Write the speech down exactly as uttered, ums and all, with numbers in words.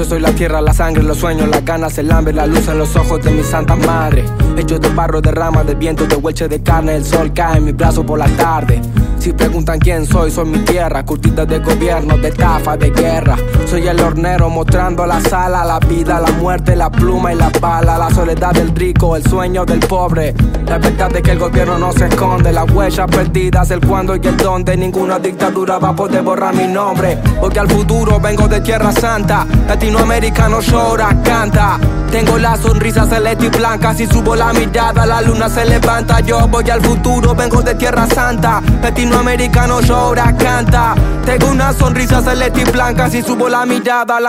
Yo soy la tierra, la sangre, los sueños, las ganas, el hambre, la luz en los ojos de mi santa madre. Hecho de barro, de ramas, de viento, de hueche de carne. El sol cae en mi brazo por la tarde. Si preguntan quién soy, soy mi tierra, curtida de gobierno, de estafa, de guerra. Soy el hornero mostrando la sala, la vida, la muerte, la pluma y la bala. La soledad del rico, el sueño del pobre. La verdad de que el gobierno no se esconde. Las huellas perdidas, el cuándo y el dónde. Ninguna dictadura va a poder borrar mi nombre. Porque al futuro vengo de Tierra Santa. Latinoamericano llora, canta. Tengo la sonrisa celeste y blanca. Si subo la mirada, la luna se levanta. Yo voy al futuro, vengo de Tierra Santa. Latinoamericano llora, canta. Tengo una sonrisa celeste y blanca. Si subo la mirada, la